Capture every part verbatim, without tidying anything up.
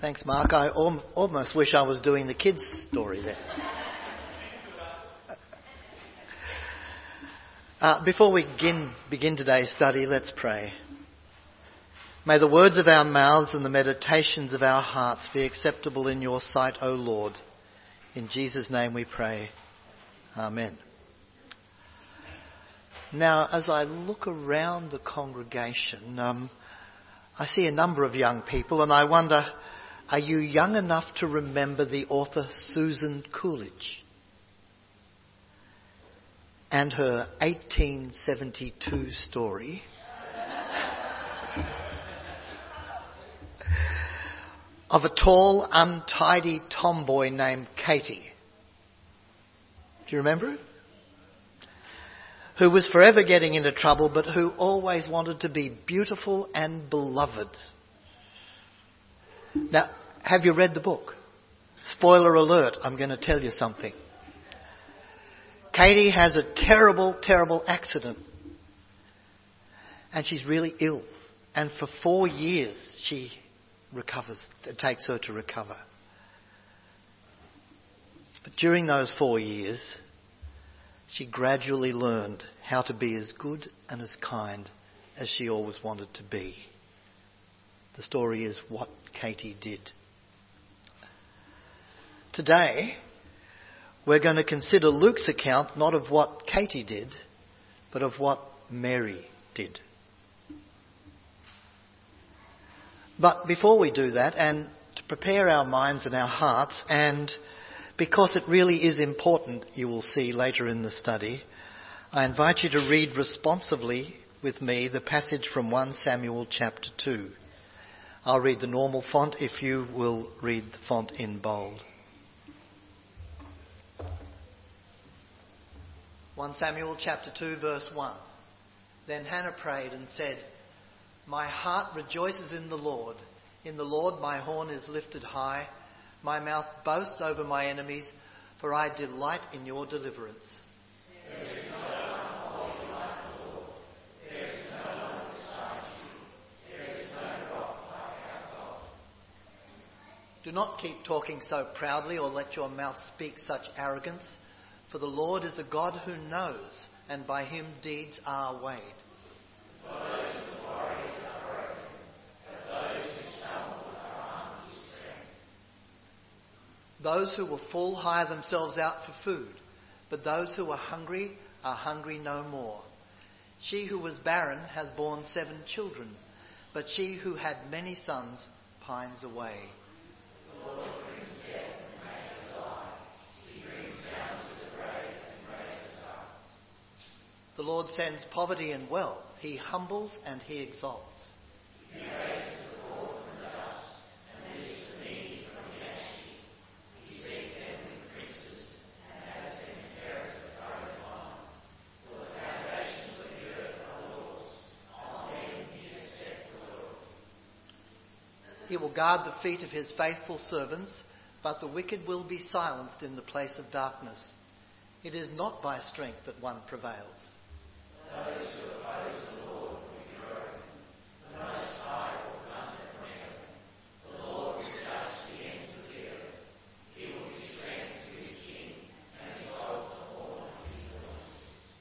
Thanks, Mark. I al- almost wish I was doing the kids' story there. Uh, before we begin, begin today's study, let's pray. May the words of our mouths and the meditations of our hearts be acceptable in your sight, O Lord. In Jesus' name we pray. Amen. Now, as I look around the congregation, um, I see a number of young people, and I wonder, are you young enough to remember the author Susan Coolidge and her eighteen seventy-two story of a tall, untidy tomboy named Katie? Do you remember it? Who was forever getting into trouble, but who always wanted to be beautiful and beloved. Now, have you read the book? Spoiler alert, I'm going to tell you something. Katie has a terrible, terrible accident. And she's really ill. And for four years she recovers. It takes her to recover. But during those four years, she gradually learned how to be as good and as kind as she always wanted to be. The story is what Katie did. Today, we're going to consider Luke's account not of what Katie did, but of what Mary did. But before we do that, and to prepare our minds and our hearts, and because it really is important, you will see later in the study, I invite you to read responsively with me the passage from First Samuel chapter two. I'll read the normal font if you will read the font in bold. First Samuel chapter two verse one. Then Hannah prayed and said, "My heart rejoices in the Lord. In the Lord my horn is lifted high. My mouth boasts over my enemies, for I delight in your deliverance." There is no one holy like the Lord. There is no one beside you. There is no rock like our God. Do not keep talking so proudly or let your mouth speak such arrogance, for the Lord is a God who knows, and by him deeds are weighed. Those who warriors are broken, but those who stumble are armed with strength. Those who were full hire themselves out for food, but those who are hungry are hungry no more. She who was barren has borne seven children, but she who had many sons pines away. The Lord brings death and makes alive. He brings down to the grave and raises up. The Lord sends poverty and wealth. He humbles and he exalts. He raises the poor from the dust and lifts the needy from the ash heap. He seats them with princes and has them inherit the throne of honor. For the foundations of the earth are the Lord's. On them he has set the world. He will guard the feet of his faithful servants, but the wicked will be silenced in the place of darkness. It is not by strength that one prevails. Those who oppose the Lord will be broken. The Most High will thunder from heaven. The Lord will judge the ends of the earth. He will give strength to his king and exalt the horn of his anointed.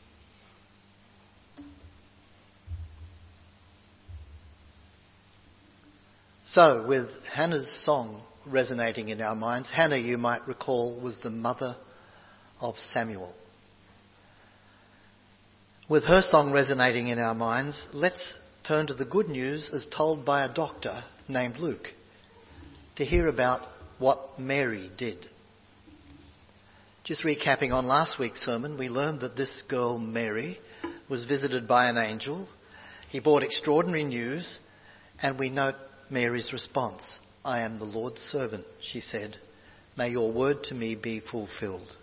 So, with Hannah's song resonating in our minds, Hannah, you might recall, was the mother of Samuel. With her song resonating in our minds, let's turn to the good news as told by a doctor named Luke to hear about what Mary did. Just recapping on last week's sermon, we learned that this girl Mary was visited by an angel. He brought extraordinary news, and we note Mary's response. "I am the Lord's servant," she said. "May your word to me be fulfilled."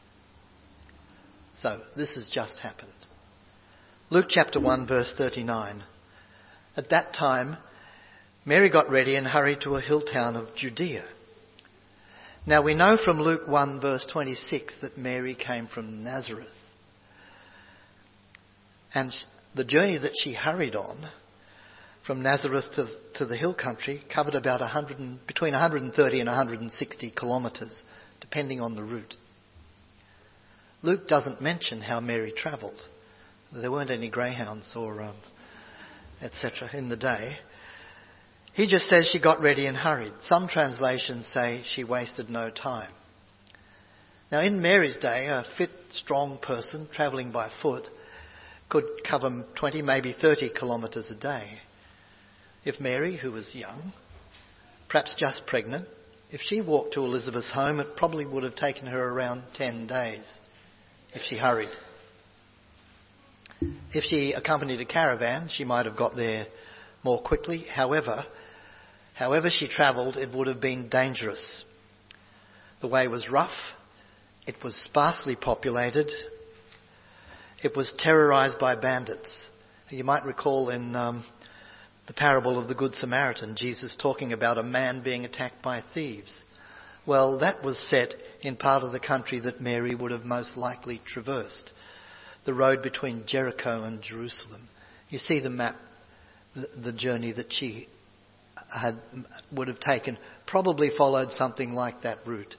So, this has just happened. Luke chapter one verse thirty-nine. At that time, Mary got ready and hurried to a hill town of Judea. Now we know from Luke one verse twenty-six that Mary came from Nazareth. And the journey that she hurried on from Nazareth to, to the hill country covered about one hundred, between one hundred thirty and one hundred sixty kilometres, depending on the route. Luke doesn't mention how Mary travelled. There weren't any greyhounds or um, et cetera in the day. He just says she got ready and hurried. Some translations say she wasted no time. Now, in Mary's day, a fit, strong person travelling by foot could cover twenty, maybe thirty kilometres a day. If Mary, who was young, perhaps just pregnant, if she walked to Elizabeth's home, it probably would have taken her around ten days if she hurried. If she accompanied a caravan, she might have got there more quickly. However, however she travelled, it would have been dangerous. The way was rough. It was sparsely populated. It was terrorised by bandits. You might recall in um, the parable of the Good Samaritan, Jesus talking about a man being attacked by thieves. Well, that was set in part of the country that Mary would have most likely traversed, the road between Jericho and Jerusalem. You see the map, the, the journey that she had would have taken, probably followed something like that route.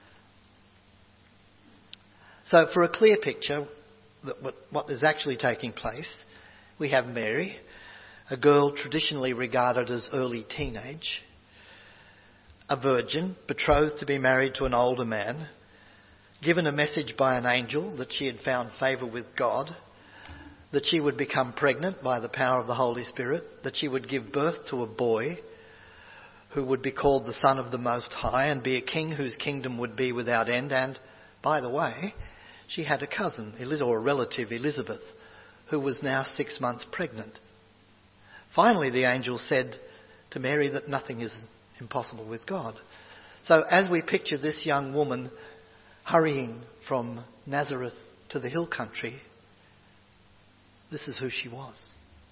So for a clear picture of what is actually taking place, we have Mary, a girl traditionally regarded as early teenage, a virgin, betrothed to be married to an older man, given a message by an angel that she had found favour with God, that she would become pregnant by the power of the Holy Spirit, that she would give birth to a boy who would be called the Son of the Most High and be a king whose kingdom would be without end. And, by the way, she had a cousin, or a relative, Elizabeth, who was now six months pregnant. Finally, the angel said to Mary that nothing is impossible with God. So as we picture this young woman hurrying from Nazareth to the hill country, this is who she was.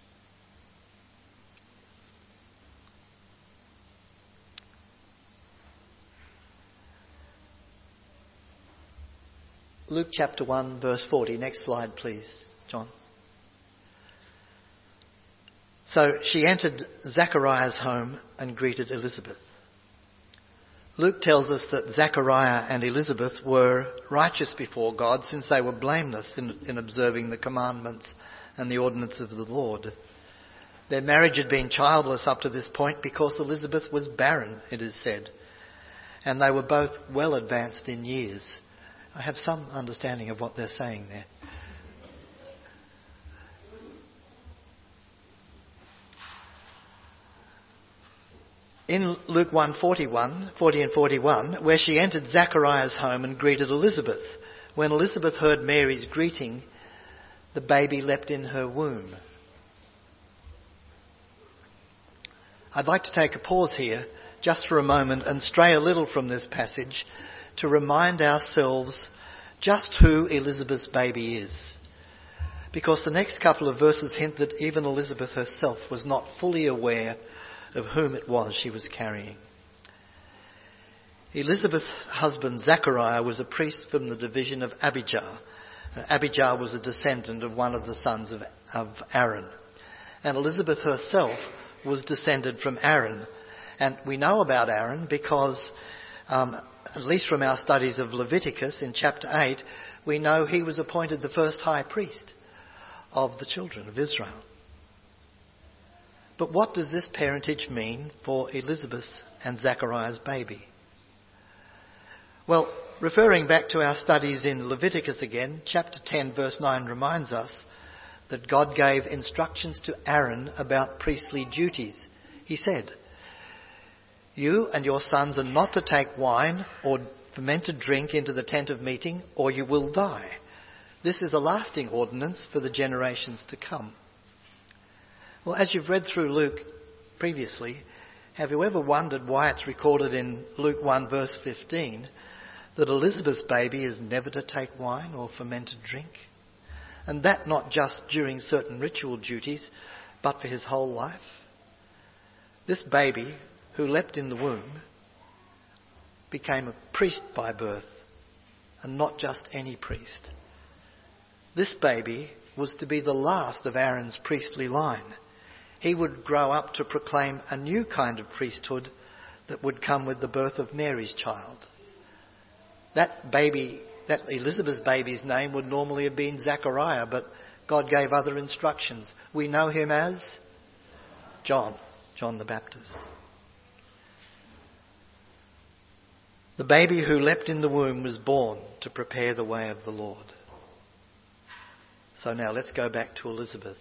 Luke chapter one, verse forty. Next slide, please, John. So she entered Zachariah's home and greeted Elizabeth. Luke tells us that Zachariah and Elizabeth were righteous before God, since they were blameless in, in observing the commandments and the ordinance of the Lord. Their marriage had been childless up to this point because Elizabeth was barren, it is said, and they were both well advanced in years. I have some understanding of what they're saying there. In Luke one forty-one, forty and forty-one, where she entered Zachariah's home and greeted Elizabeth. When Elizabeth heard Mary's greeting, the baby leapt in her womb. I'd like to take a pause here just for a moment and stray a little from this passage to remind ourselves just who Elizabeth's baby is. Because the next couple of verses hint that even Elizabeth herself was not fully aware of whom it was she was carrying. Elizabeth's husband Zachariah was a priest from the division of Abijah. Abijah was a descendant of one of the sons of, of Aaron. And Elizabeth herself was descended from Aaron. And we know about Aaron because, um, at least from our studies of Leviticus in chapter eight, we know he was appointed the first high priest of the children of Israel. But what does this parentage mean for Elizabeth and Zachariah's baby? Well, referring back to our studies in Leviticus again, chapter ten verse nine reminds us that God gave instructions to Aaron about priestly duties. He said, "You and your sons are not to take wine or fermented drink into the tent of meeting, or you will die. This is a lasting ordinance for the generations to come." Well, as you've read through Luke previously, have you ever wondered why it's recorded in Luke one verse fifteen that Elizabeth's baby is never to take wine or fermented drink? And that not just during certain ritual duties, but for his whole life. This baby, who leapt in the womb, became a priest by birth, and not just any priest. This baby was to be the last of Aaron's priestly line. He would grow up to proclaim a new kind of priesthood that would come with the birth of Mary's child. That baby, that Elizabeth's baby's name would normally have been Zachariah, but God gave other instructions. We know him as John, John the Baptist. The baby who leapt in the womb was born to prepare the way of the Lord. So now let's go back to Elizabeth.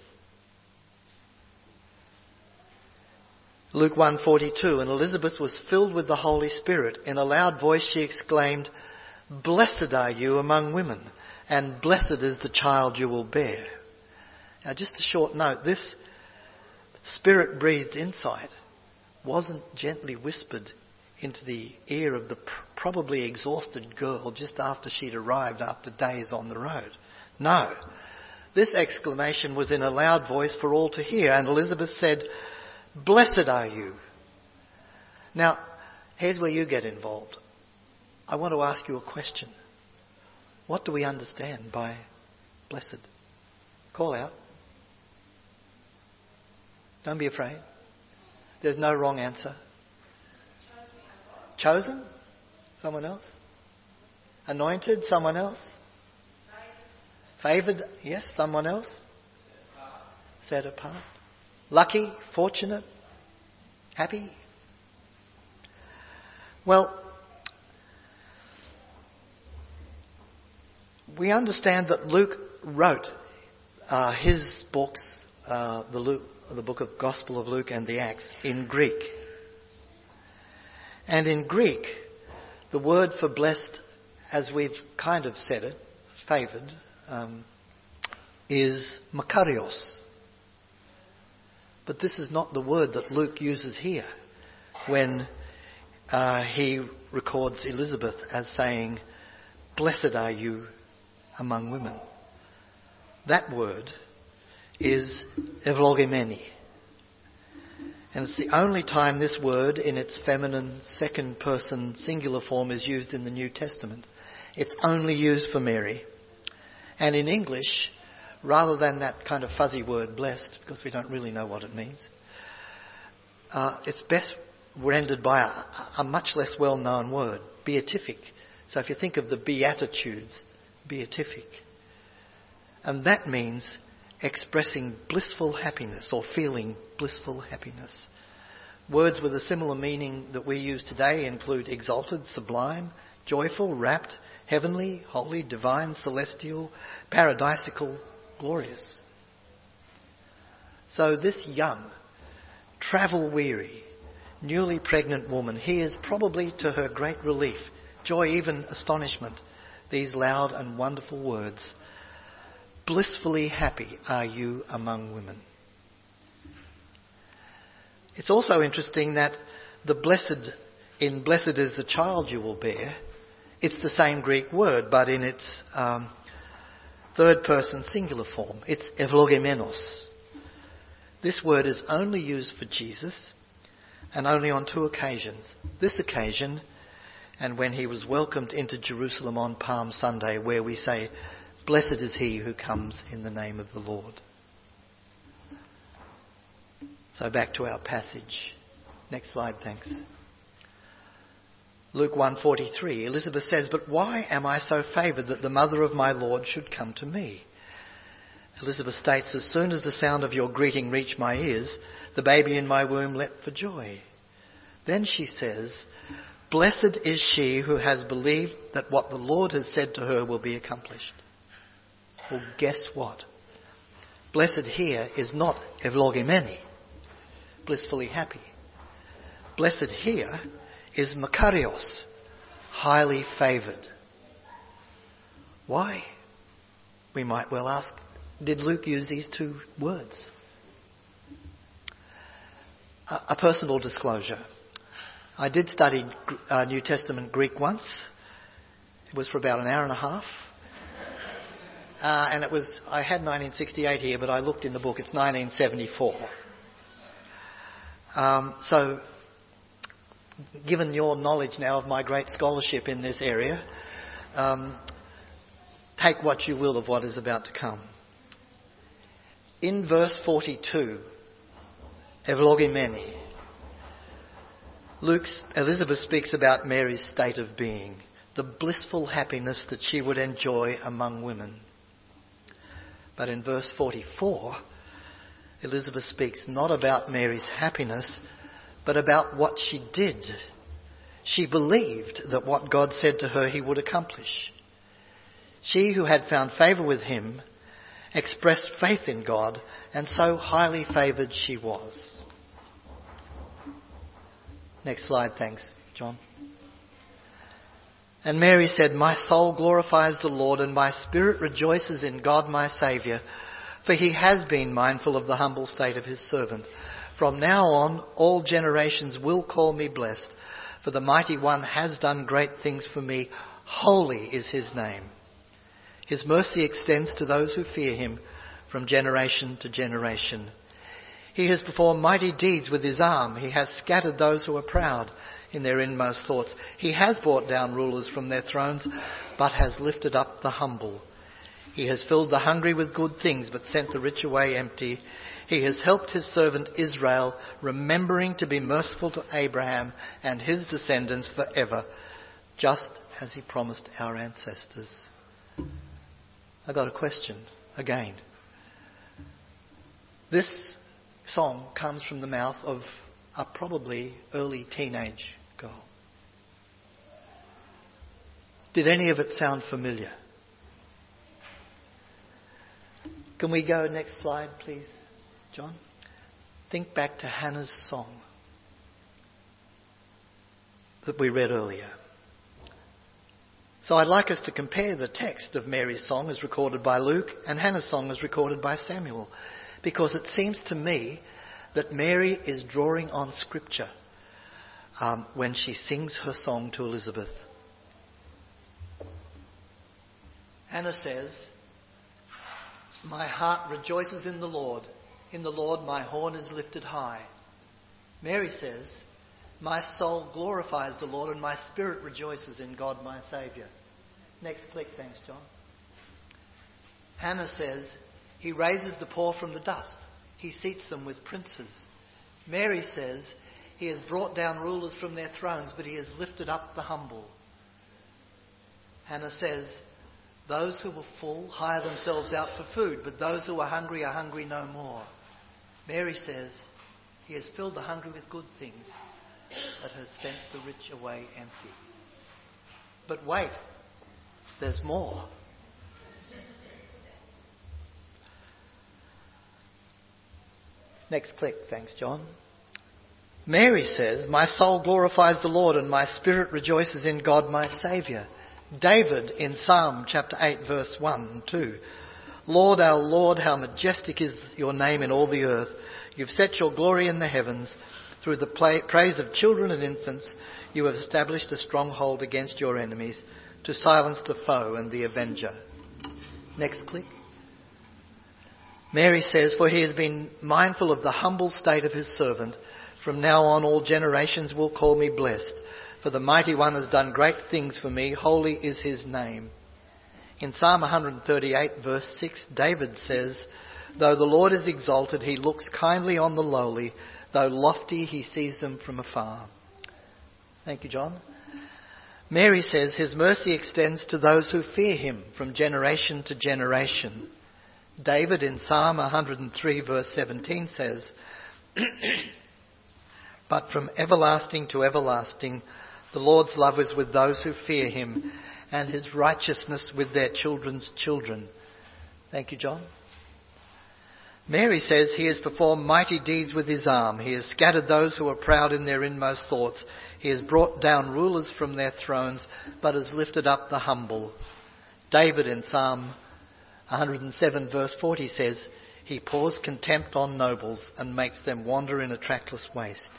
Luke one forty-two, and Elizabeth was filled with the Holy Spirit. In a loud voice she exclaimed, "Blessed are you among women, and blessed is the child you will bear." Now just a short note, this Spirit-breathed insight wasn't gently whispered into the ear of the pr- probably exhausted girl just after she'd arrived after days on the road. No, this exclamation was in a loud voice for all to hear, and Elizabeth said, "Blessed are you." Now, here's where you get involved. I want to ask you a question. What do we understand by blessed? Call out. Don't be afraid. There's no wrong answer. Chosen? Someone else? Anointed? Someone else? Favoured? Yes, someone else? Set apart. Lucky? Fortunate? Happy? Well, we understand that Luke wrote uh, his books, uh, the, Luke, the book of Gospel of Luke and the Acts, in Greek. And in Greek, the word for blessed, as we've kind of said it, favoured, um, is makarios. But this is not the word that Luke uses here when uh, he records Elizabeth as saying, "Blessed are you among women." That word is evlogimeni. And it's the only time this word in its feminine second person singular form is used in the New Testament. It's only used for Mary. And in English, rather than that kind of fuzzy word blessed, because we don't really know what it means, uh, it's best rendered by a, a much less well-known word, beatific. So if you think of the Beatitudes, beatific. And that means expressing blissful happiness or feeling blissful happiness. Words with a similar meaning that we use today include exalted, sublime, joyful, rapt, heavenly, holy, divine, celestial, paradisical, glorious. So this young, travel-weary, newly pregnant woman hears, probably to her great relief, joy, even astonishment, these loud and wonderful words, "Blissfully happy are you among women." It's also interesting that the blessed, in blessed is the child you will bear, it's the same Greek word, but in its um, third person singular form. It's evlogemenos. This word is only used for Jesus and only on two occasions. This occasion and when he was welcomed into Jerusalem on Palm Sunday, where we say, "Blessed is he who comes in the name of the Lord." So back to our passage. Next slide, thanks. Luke one forty-three, Elizabeth says, "But why am I so favoured that the mother of my Lord should come to me?" Elizabeth states, "As soon as the sound of your greeting reached my ears, the baby in my womb leapt for joy." Then she says, "Blessed is she who has believed that what the Lord has said to her will be accomplished." Well, guess what? Blessed here is not evlogimeni, blissfully happy. Blessed here is makarios, highly favoured. Why? We might well ask, did Luke use these two words? A, a personal disclosure. I did study uh, New Testament Greek once. It was for about an hour and a half. Uh, and it was, I had nineteen sixty-eight here, but I looked in the book, it's nineteen seventy-four. Um, so, given your knowledge now of my great scholarship in this area, um, take what you will of what is about to come. In verse forty-two, Evlogimeni. Luke's, Elizabeth speaks about Mary's state of being, the blissful happiness that she would enjoy among women. But in verse forty-four, Elizabeth speaks not about Mary's happiness, but about what she did. She believed that what God said to her he would accomplish. She who had found favour with him expressed faith in God, and so highly favoured she was. Next slide, thanks, John. And Mary said, "My soul glorifies the Lord, and my spirit rejoices in God my Saviour, for he has been mindful of the humble state of his servant. From now on, all generations will call me blessed, for the Mighty One has done great things for me. Holy is his name. His mercy extends to those who fear him from generation to generation. He has performed mighty deeds with his arm. He has scattered those who are proud in their inmost thoughts. He has brought down rulers from their thrones, but has lifted up the humble. He has filled the hungry with good things, but sent the rich away empty. He has helped his servant Israel, remembering to be merciful to Abraham and his descendants forever, just as he promised our ancestors." I got a question again. This song comes from the mouth of a probably early teenage girl. Did any of it sound familiar? Can we go next slide, please, John? Think back to Hannah's song that we read earlier. So I'd like us to compare the text of Mary's song as recorded by Luke and Hannah's song as recorded by Samuel, because it seems to me that Mary is drawing on Scripture um, when she sings her song to Elizabeth. Hannah says, "My heart rejoices in the Lord. In the Lord my horn is lifted high." Mary says, "My soul glorifies the Lord, and my spirit rejoices in God my Saviour." Next click, thanks, John. Hannah says, "He raises the poor from the dust. He seats them with princes." Mary says, "He has brought down rulers from their thrones, but he has lifted up the humble." Hannah says, "Those who were full hire themselves out for food, but those who are hungry are hungry no more." Mary says, "He has filled the hungry with good things, but has sent the rich away empty." But wait, there's more. Next click, thanks, John. Mary says, "My soul glorifies the Lord, and my spirit rejoices in God my Saviour." David in Psalm chapter eight verse one and two. "Lord, our Lord, how majestic is your name in all the earth. You've set your glory in the heavens. Through the play, praise of children and infants, you have established a stronghold against your enemies to silence the foe and the avenger." Next click. Mary says, "For he has been mindful of the humble state of his servant. From now on all generations will call me blessed. For the Mighty One has done great things for me. Holy is his name." In Psalm one thirty-eight verse six, David says, "Though the Lord is exalted, he looks kindly on the lowly. Though lofty, he sees them from afar." Thank you, John. Mary says, "His mercy extends to those who fear him from generation to generation." David in Psalm one hundred three verse seventeen says, "But from everlasting to everlasting, the Lord's love is with those who fear him, and his righteousness with their children's children." Thank you, John. Mary says, "He has performed mighty deeds with his arm. He has scattered those who are proud in their inmost thoughts. He has brought down rulers from their thrones, but has lifted up the humble." David in Psalm one hundred seven verse forty says, "He pours contempt on nobles and makes them wander in a trackless waste."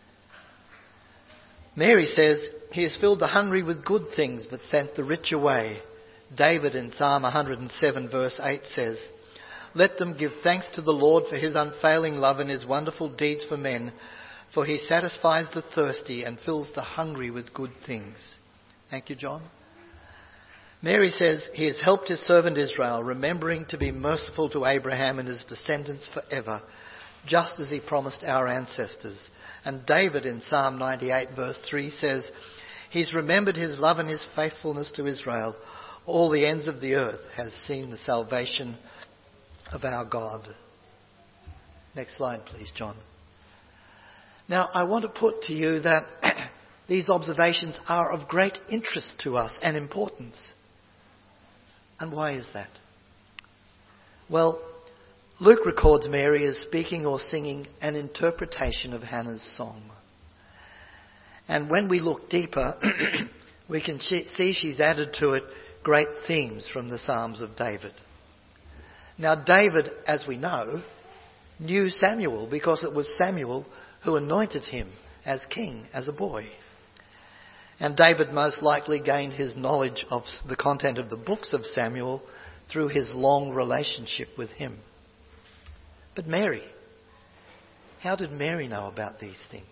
Mary says, "He has filled the hungry with good things, but sent the rich away." David in Psalm one hundred seven verse eight says, "Let them give thanks to the Lord for his unfailing love and his wonderful deeds for men, for he satisfies the thirsty and fills the hungry with good things." Thank you, John. Mary says, "He has helped his servant Israel, remembering to be merciful to Abraham and his descendants forever, just as he promised our ancestors. And David in Psalm ninety-eight verse three says, he's remembered his love and his faithfulness to Israel. All the ends of the earth has seen the salvation of our God. Next slide, please, John. Now, I want to put to you that these observations are of great interest to us and importance. And why is that? Well, Luke records Mary as speaking or singing an interpretation of Hannah's song. And when we look deeper, we can see she's added to it great themes from the Psalms of David. Now, David, as we know, knew Samuel because it was Samuel who anointed him as king as a boy. And David most likely gained his knowledge of the content of the books of Samuel through his long relationship with him. But Mary, how did Mary know about these things?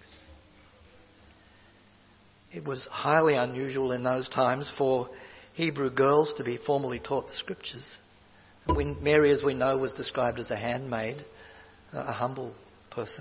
It was highly unusual in those times for Hebrew girls to be formally taught the scriptures. And when Mary, as we know, was described as a handmaid, a humble person.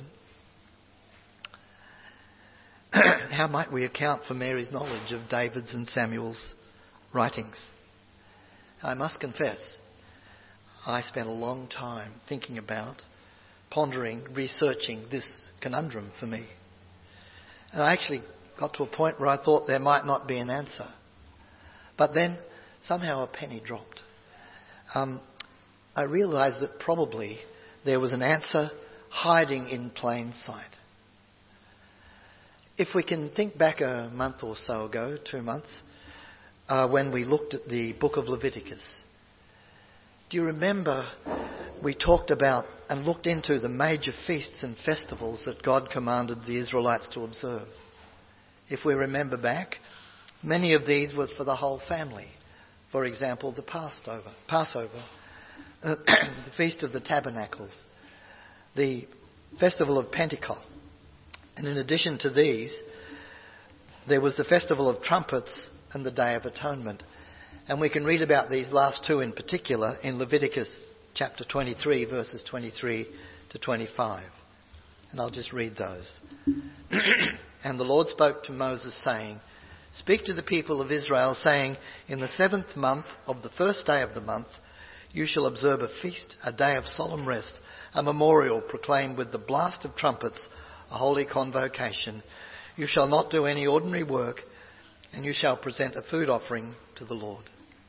How might we account for Mary's knowledge of David's and Samuel's writings? I must confess, I spent a long time thinking about, pondering, researching this conundrum for me. And I actually got to a point where I thought there might not be an answer. But then somehow a penny dropped. Um, I realised that probably there was an answer hiding in plain sight. If we can think back a month or so ago, two months, uh, when we looked at the book of Leviticus, do you remember we talked about and looked into the major feasts and festivals that God commanded the Israelites to observe? If we remember back, many of these were for the whole family. For example, the Passover, Passover, uh, the Feast of the Tabernacles, the Festival of Pentecost. And in addition to these, there was the Festival of Trumpets and the Day of Atonement. And we can read about these last two in particular in Leviticus chapter twenty-three, verses twenty-three to twenty-five. And I'll just read those. And the Lord spoke to Moses, saying, speak to the people of Israel, saying, in the seventh month of the first day of the month, you shall observe a feast, a day of solemn rest, a memorial proclaimed with the blast of trumpets, a holy convocation. You shall not do any ordinary work, and you shall present a food offering to the Lord.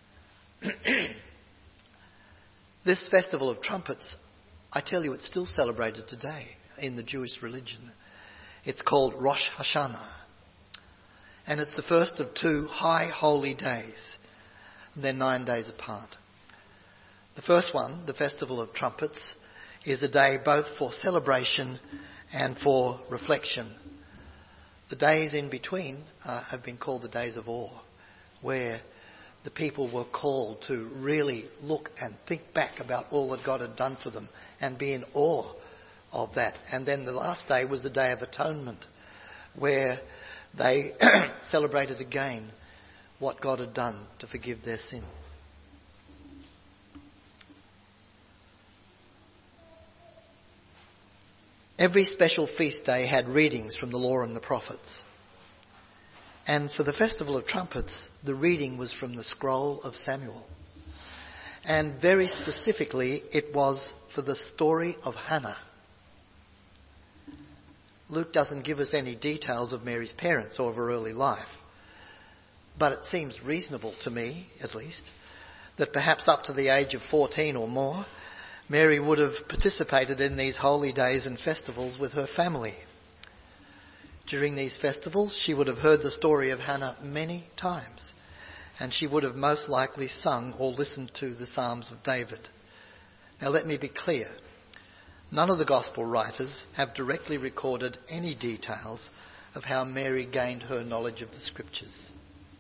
This festival of trumpets, I tell you, it's still celebrated today in the Jewish religion. It's called Rosh Hashanah. And it's the first of two high holy days. They're nine days apart. The first one, the Festival of Trumpets, is a day both for celebration and for reflection. The days in between uh, have been called the days of awe, where the people were called to really look and think back about all that God had done for them and be in awe of that. And then the last day was the Day of Atonement, where they celebrated again what God had done to forgive their sin. Every special feast day had readings from the law and the prophets. And for the Festival of Trumpets, the reading was from the scroll of Samuel. And very specifically, it was for the story of Hannah. Luke doesn't give us any details of Mary's parents or of her early life. But it seems reasonable to me, at least, that perhaps up to the age of fourteen or more, Mary would have participated in these holy days and festivals with her family. During these festivals, she would have heard the story of Hannah many times, and she would have most likely sung or listened to the Psalms of David. Now let me be clear. None of the Gospel writers have directly recorded any details of how Mary gained her knowledge of the Scriptures.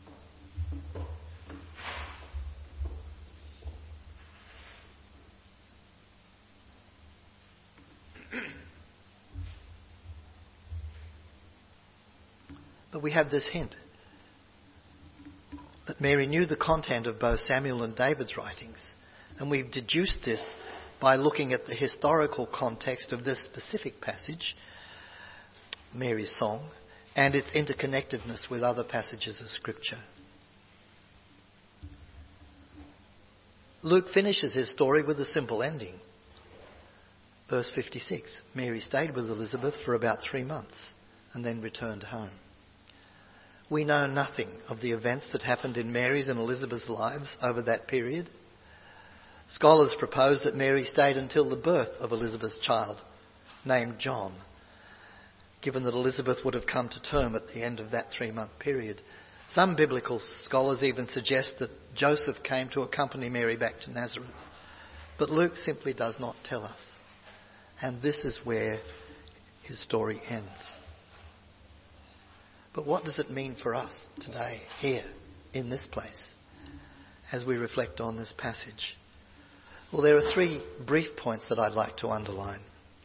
But we have this hint that Mary knew the content of both Samuel and David's writings, and we've deduced this by looking at the historical context of this specific passage, Mary's song, and its interconnectedness with other passages of Scripture. Luke finishes his story with a simple ending. Verse fifty-six, Mary stayed with Elizabeth for about three months and then returned home. We know nothing of the events that happened in Mary's and Elizabeth's lives over that period. Scholars propose that Mary stayed until the birth of Elizabeth's child, named John, given that Elizabeth would have come to term at the end of that three-month period. Some biblical scholars even suggest that Joseph came to accompany Mary back to Nazareth. But Luke simply does not tell us. And this is where his story ends. But what does it mean for us today, here, in this place, as we reflect on this passage? Well, there are three brief points that I'd like to underline.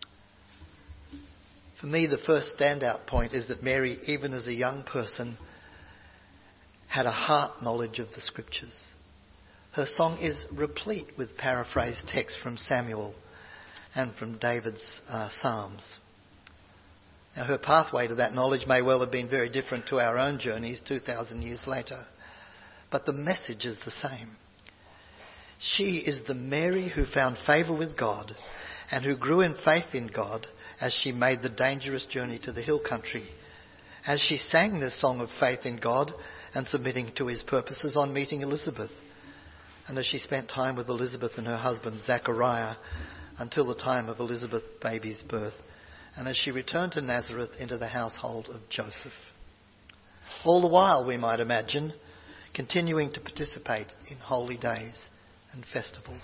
For me, the first standout point is that Mary, even as a young person, had a heart knowledge of the Scriptures. Her song is replete with paraphrased texts from Samuel and from David's uh, Psalms. Now, her pathway to that knowledge may well have been very different to our own journeys two thousand years later, but the message is the same. She is the Mary who found favour with God and who grew in faith in God as she made the dangerous journey to the hill country, as she sang this song of faith in God and submitting to his purposes on meeting Elizabeth, and as she spent time with Elizabeth and her husband Zachariah until the time of Elizabeth's baby's birth, and as she returned to Nazareth into the household of Joseph. All the while, we might imagine, continuing to participate in holy days and festivals.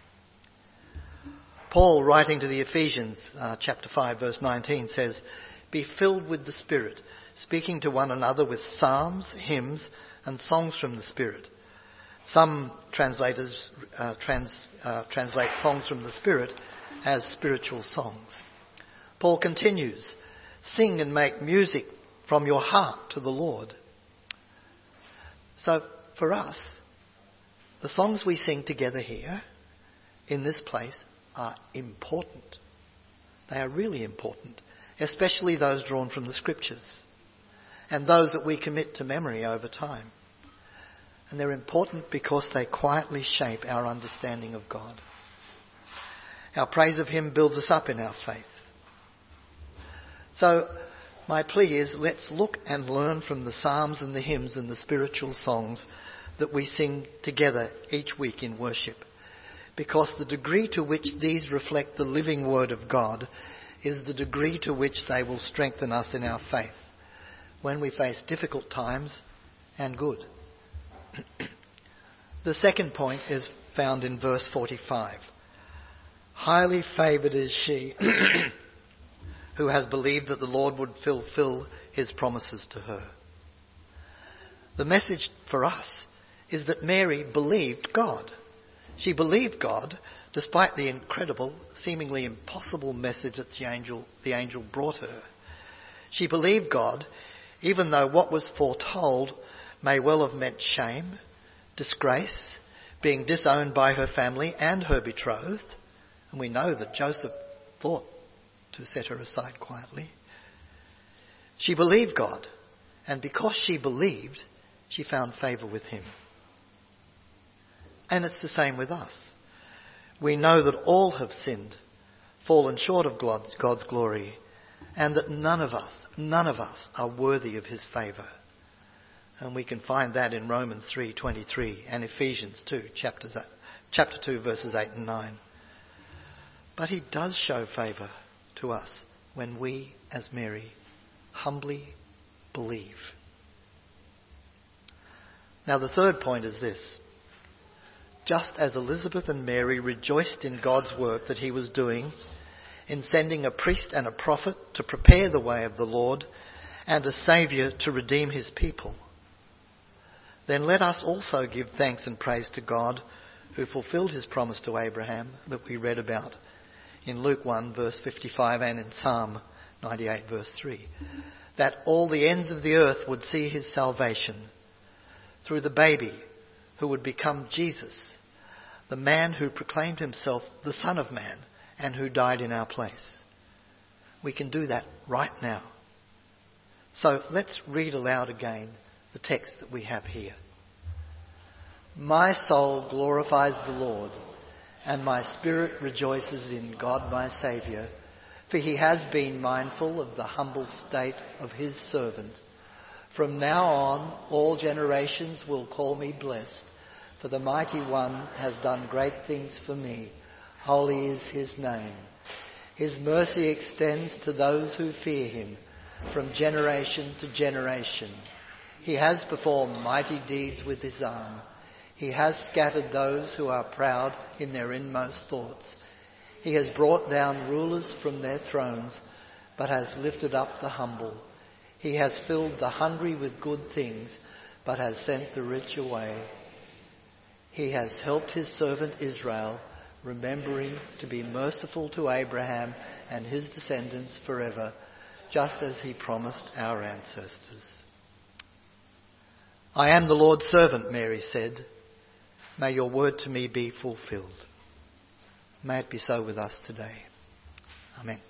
Paul, writing to the Ephesians, uh, chapter five, verse nineteen, says, "Be filled with the Spirit, speaking to one another with psalms, hymns, and songs from the Spirit." Some translators uh, trans, uh, translate songs from the Spirit as spiritual songs. Paul continues, "Sing and make music from your heart to the Lord." So for us, the songs we sing together here in this place are important. They are really important, especially those drawn from the Scriptures and those that we commit to memory over time. And they're important because they quietly shape our understanding of God. Our praise of Him builds us up in our faith. So my plea is, let's look and learn from the psalms and the hymns and the spiritual songs that we sing together each week in worship. Because the degree to which these reflect the living Word of God is the degree to which they will strengthen us in our faith when we face difficult times and good. The second point is found in verse forty-five. "Highly favoured is she who has believed that the Lord would fulfil his promises to her." The message for us is that Mary believed God. She believed God despite the incredible, seemingly impossible message that the angel, the angel brought her. She believed God even though what was foretold may well have meant shame, disgrace, being disowned by her family and her betrothed. And we know that Joseph thought to set her aside quietly. She believed God, and because she believed, she found favour with him. And it's the same with us. We know that all have sinned, fallen short of God's, God's glory, and that none of us, none of us are worthy of his favour. And we can find that in Romans three twenty-three and Ephesians two, chapters, chapter two, verses eight and nine. But he does show favour to us when we, as Mary, humbly believe. Now the third point is this. Just as Elizabeth and Mary rejoiced in God's work that he was doing in sending a priest and a prophet to prepare the way of the Lord and a saviour to redeem his people, then let us also give thanks and praise to God who fulfilled his promise to Abraham that we read about in Luke one verse fifty-five and in Psalm ninety-eight verse three, that all the ends of the earth would see his salvation through the baby who would become Jesus, the man who proclaimed himself the Son of Man and who died in our place. We can do that right now. So let's read aloud again the text that we have here. My soul glorifies the Lord, and my spirit rejoices in God my Saviour, for he has been mindful of the humble state of his servant. From now on, all generations will call me blessed, for the Mighty One has done great things for me. Holy is his name. His mercy extends to those who fear him, from generation to generation. He has performed mighty deeds with his arm. He has scattered those who are proud in their inmost thoughts. He has brought down rulers from their thrones, but has lifted up the humble. He has filled the hungry with good things, but has sent the rich away. He has helped his servant Israel, remembering to be merciful to Abraham and his descendants forever, just as he promised our ancestors. I am the Lord's servant, Mary said. May your word to me be fulfilled. May it be so with us today. Amen.